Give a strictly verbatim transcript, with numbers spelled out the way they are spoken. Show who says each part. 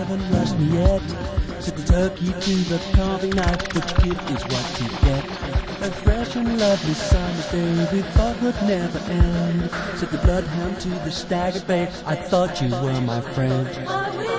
Speaker 1: haven't lost me yet. Said the turkey to the carving knife, what you give is what you get. A fresh and lovely summer's day we thought would never end. Said the bloodhound to the staggered bay, I thought you were my friend.